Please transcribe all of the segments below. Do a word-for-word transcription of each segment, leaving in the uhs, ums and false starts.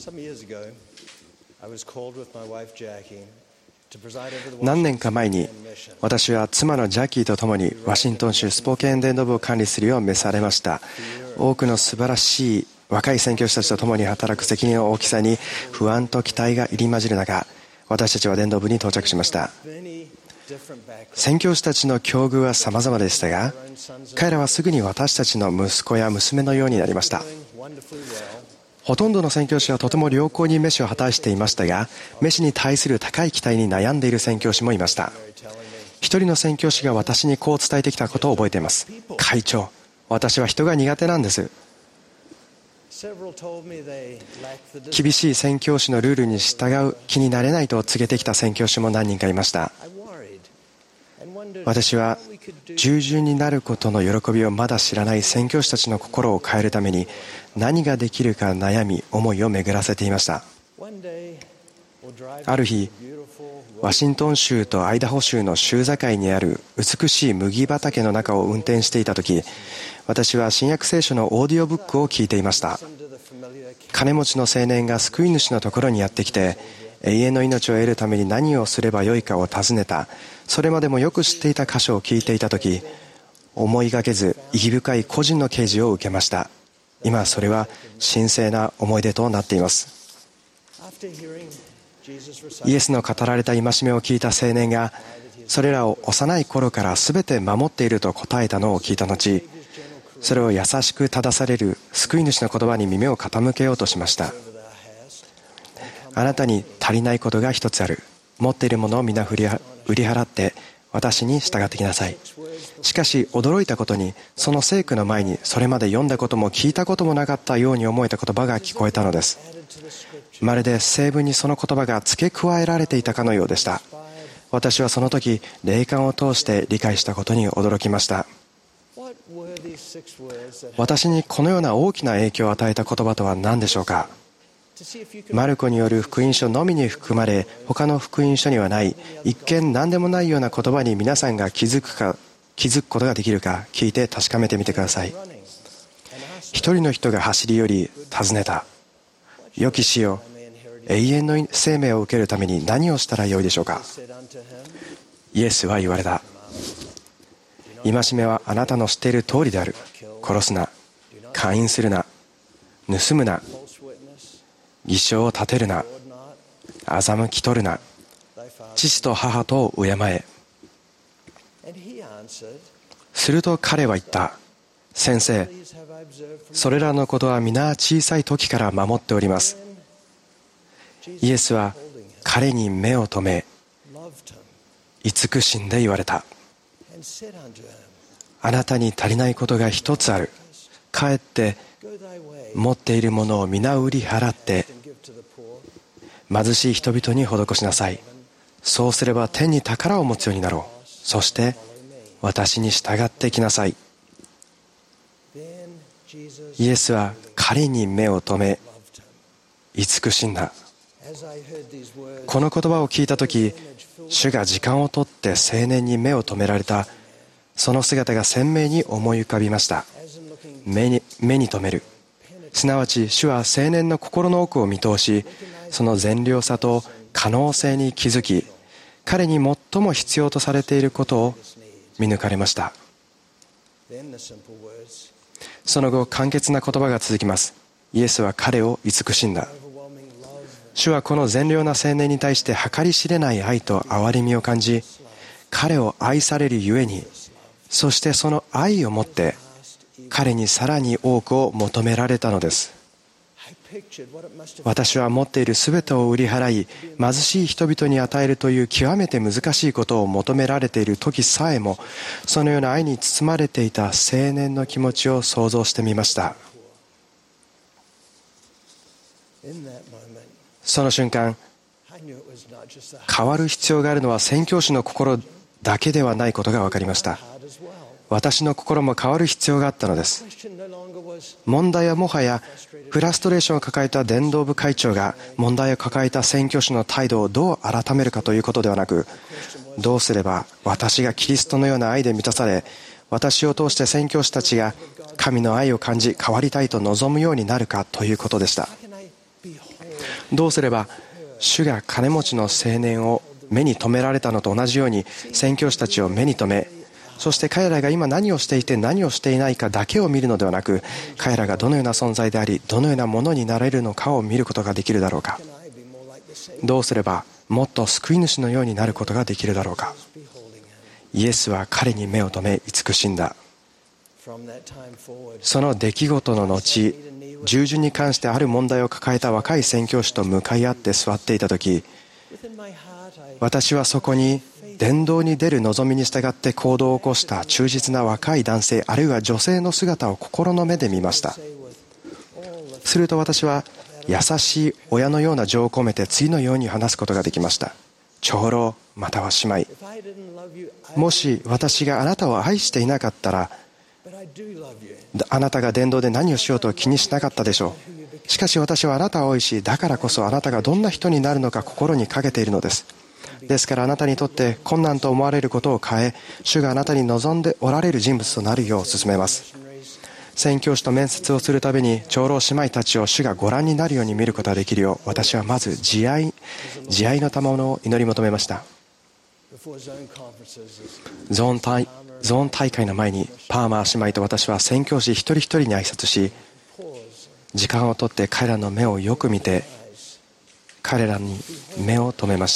何年か前に私は妻のジャッキーと共にワシントン州スポーケン伝道部を管理するよう召されました。多くの素晴らしい若い宣教師たちと共に働く責任の大きさに不安と期待が入り混じる中、私たちは伝道部に到着しました。宣教師たちの境遇は様々でしたが、彼らはすぐに私たちの息子や娘のようになりました。ほとんどの宣教師はとても良好に召しを果たしていましたが、召しに対する高い期待に悩んでいる宣教師もいました。一人の宣教師が私にこう伝えてきたことを覚えています。会長、私は人が苦手なんです。厳しい宣教師のルールに従う気になれないと告げてきた宣教師も何人かいました。私は従順になることの喜びをまだ知らない宣教師たちの心を変えるために何ができるか悩み、思いを巡らせていました。ある日、ワシントン州とアイダホ州の州境にある美しい麦畑の中を運転していたとき、私は新約聖書のオーディオブックを聞いていました。金持ちの青年が救い主のところにやってきて、永遠の命を得るために何をすればよいかを尋ねた。それまでもよく知っていた箇所を聞いていたとき、思いがけず意義深い個人の啓示を受けました。今それは神聖な思い出となっています。イエスの語られた戒めを聞いた青年が、それらを幼い頃から全て守っていると答えたのを聞いた後、それを優しく正される救い主の言葉に耳を傾けようとしました。あなたに足りないことが一つある。持っているものを皆売り払って私に従ってきなさい。しかし驚いたことに、その聖句の前にそれまで読んだことも聞いたこともなかったように思えた言葉が聞こえたのです。まるで聖文にその言葉が付け加えられていたかのようでした。私はその時霊感を通して理解したことに驚きました。私にこのような大きな影響を与えた言葉とは何でしょうか。マルコによる福音書のみに含まれ、他の福音書にはない一見何でもないような言葉に皆さんが気づくか気づくことができるか聞いて確かめてみてください。一人の人が走り寄り尋ねた。良き師よ、永遠の生命を受けるために何をしたらよいでしょうか。イエスは言われた。戒めはあなたの知っている通りである。殺すな、姦淫するな、盗むな、偽証を立てるな、欺き取るな、父と母と敬え。すると彼は言った。先生、それらのことは皆小さい時から守っております。イエスは彼に目を留め、慈しんで言われた。あなたに足りないことが一つある。帰って持っているものを皆売り払って貧しい人々に施しなさい。そうすれば天に宝を持つようになろう。そして私に従ってきなさい。イエスは彼に目を留め慈しんだ。この言葉を聞いたとき、主が時間をとって青年に目を留められたその姿が鮮明に思い浮かびました。目に、目に留める、すなわち主は青年の心の奥を見通し、その善良さと可能性に気づき、彼に最も必要とされていることを見抜かれました。その後、簡潔な言葉が続きます。イエスは彼を慈しんだ。主はこの善良な青年に対して計り知れない愛と憐れみを感じ、彼を愛されるゆえに、そしてその愛をもって彼にさらに多くを求められたのです。私は持っているすべてを売り払い、貧しい人々に与えるという極めて難しいことを求められている時さえも、そのような愛に包まれていた青年の気持ちを想像してみました。その瞬間、変わる必要があるのは宣教師の心だけではないことが分かりました。私の心も変わる必要があったのです。問題はもはやフラストレーションを抱えた伝道部会長が問題を抱えた宣教師の態度をどう改めるかということではなく、どうすれば私がキリストのような愛で満たされ、私を通して宣教師たちが神の愛を感じ変わりたいと望むようになるかということでした。 どうすれば主が金持ちの青年を目に留められたのと同じように宣教師たちを目に留め、そして彼らが今何をしていて何をしていないかだけを見るのではなく、彼らがどのような存在でありどのようなものになれるのかを見ることができるだろうか。どうすればもっと救い主のようになることができるだろうか。イエスは彼に目を留め慈しんだ。その出来事の後、従順に関してある問題を抱えた若い宣教師と向かい合って座っていた時、私はそこに伝道に出る望みに従って行動を起こした忠実な若い男性あるいは女性の姿を心の目で見ました。すると私は優しい親のような情を込めて次のように話すことができました。長老または姉妹、もし私があなたを愛していなかったら、あなたが伝道で何をしようと気にしなかったでしょう。しかし私はあなたを愛し、だからこそあなたがどんな人になるのか心にかけているのです。ですからあなたにとって困難と思われることを変え、主があなたに望んでおられる人物となるよう進めます。宣教師と面接をするたびに長老姉妹たちを主がご覧になるように見ることができるよう、私はまず慈愛慈愛の賜物を祈り求めました。ゾーン大ゾーン大会の前にパーマー姉妹と私は宣教師一人一人に挨拶し、時間をとって彼らの目をよく見て彼らに目を留めました。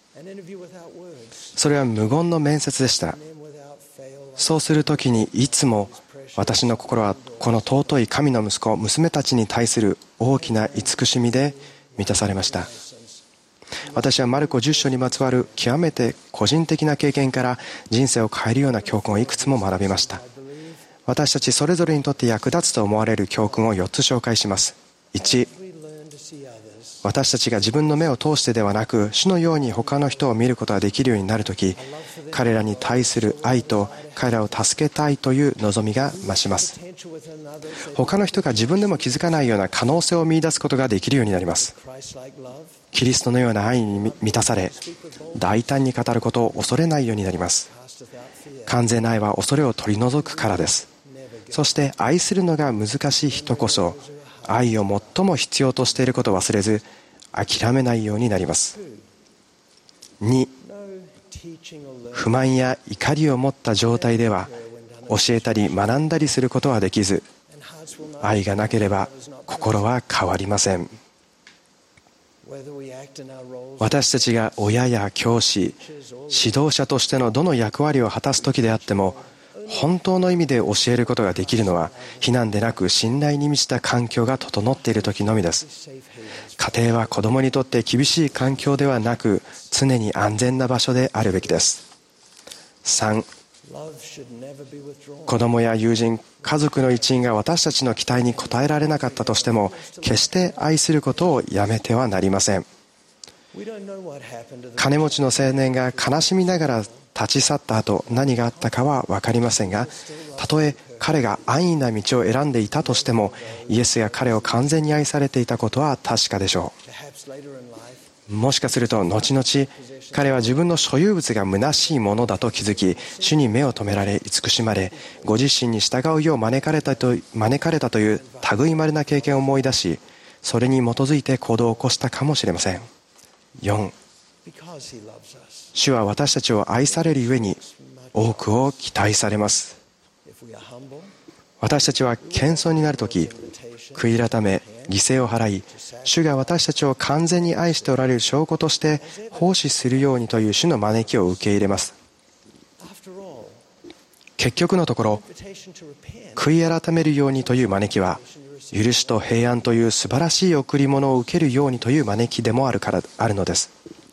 それは無言の面接でした。そうするときにいつも私の心はこの尊い神の息子娘たちに対する大きな慈しみで満たされました。私はマルコじゅっ章にまつわる極めて個人的な経験から人生を変えるような教訓をいくつも学びました。私たちそれぞれにとって役立つと思われる教訓をよっつ紹介します。いち、私たちが自分の目を通してではなく主のように他の人を見ることができるようになるとき、彼らに対する愛と彼らを助けたいという望みが増します。他の人が自分でも気づかないような可能性を見出すことができるようになります。キリストのような愛に満たされ、大胆に語ることを恐れないようになります。完全な愛は恐れを取り除くからです。そして愛するのが難しい人こそ愛を最も必要としていることを忘れず諦めないようになります。に、不満や怒りを持った状態では教えたり学んだりすることはできず、愛がなければ心は変わりません。私たちが親や教師、指導者としてのどの役割を果たす時であっても、本当の意味で教えることができるのは非難でなく信頼に満ちた環境が整っている時のみです。家庭は子供にとって厳しい環境ではなく常に安全な場所であるべきです。さん、子供や友人、家族の一員が私たちの期待に応えられなかったとしても決して愛することをやめてはなりません。金持ちの青年が悲しみながら立ち去った後何があったかは分かりませんが、たとえ彼が安易な道を選んでいたとしてもイエスが彼を完全に愛されていたことは確かでしょう。もしかすると後々彼は自分の所有物が虚しいものだと気づき、主に目を留められ慈しまれ、ご自身に従うよう招かれたと、招かれたという類まれな経験を思い出し、それに基づいて行動を起こしたかもしれません。よん、主は私たちを愛されるゆえに多くを期待されます。私たちは謙遜になるとき、悔い改め犠牲を払い、主が私たちを完全に愛しておられる証拠として奉仕するようにという主の招きを受け入れます。結局のところ、悔い改めるようにという招きは許しと平安という素晴らしい贈り物を受けるようにという招きでもあるからあるのです。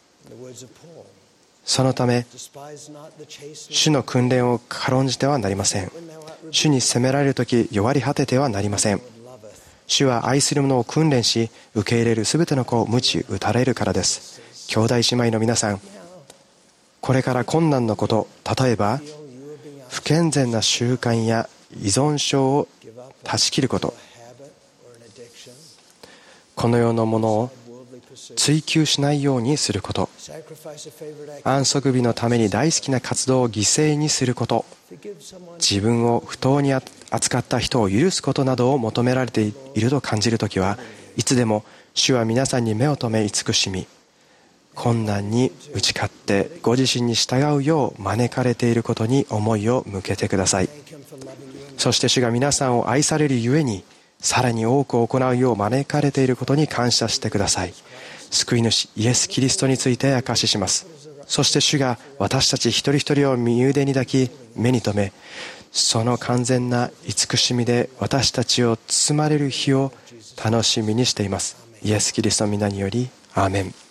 そのため主の訓練を軽んじてはなりません。主に責められるとき弱り果ててはなりません。主は愛する者を訓練し受け入れるすべての子を鞭打たれるからです。兄弟姉妹の皆さん、これから困難のこと、例えば不健全な習慣や依存症を断ち切ること、この世のものを追求しないようにすること、安息日のために大好きな活動を犠牲にすること、自分を不当に扱った人を許すことなどを求められていると感じるときはいつでも主は皆さんに目を留め慈しみ、困難に打ち勝ってご自身に従うよう招かれていることに思いを向けてください。そして主が皆さんを愛されるゆえにさらに多く行うよう招かれていることに感謝してください。救い主イエス・キリストについて証しします。そして主が私たち一人一人を右腕に抱き目に留め、その完全な慈しみで私たちを包まれる日を楽しみにしています。イエス・キリストの皆によりアーメン。